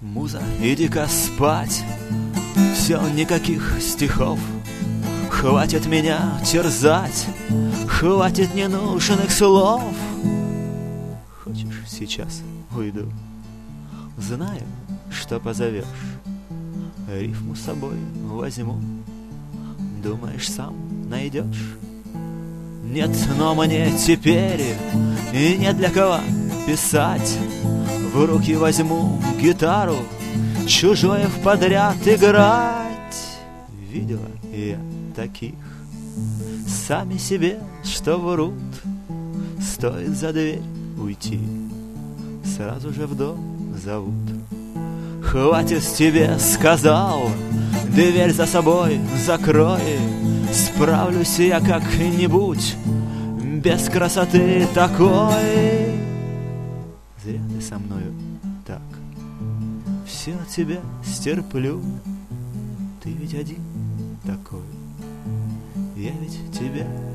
Муза, иди-ка спать, все никаких стихов. Хватит меня терзать, хватит ненужных слов. Хочешь, сейчас уйду, знаю, что позовешь. Рифму с собой возьму, думаешь, сам найдешь? Нет, но мне теперь и нет для кого писать. В руки возьму гитару, чужое в подряд играть. Видела я таких, сами себе что врут. Стоит за дверь уйти, сразу же в дом зовут. Хватит тебе, сказал, дверь за собой закрой. Справлюсь я как-нибудь без красоты такой. Зря ты со мною так, все от тебя стерплю. Ты ведь один такой, я ведь тебя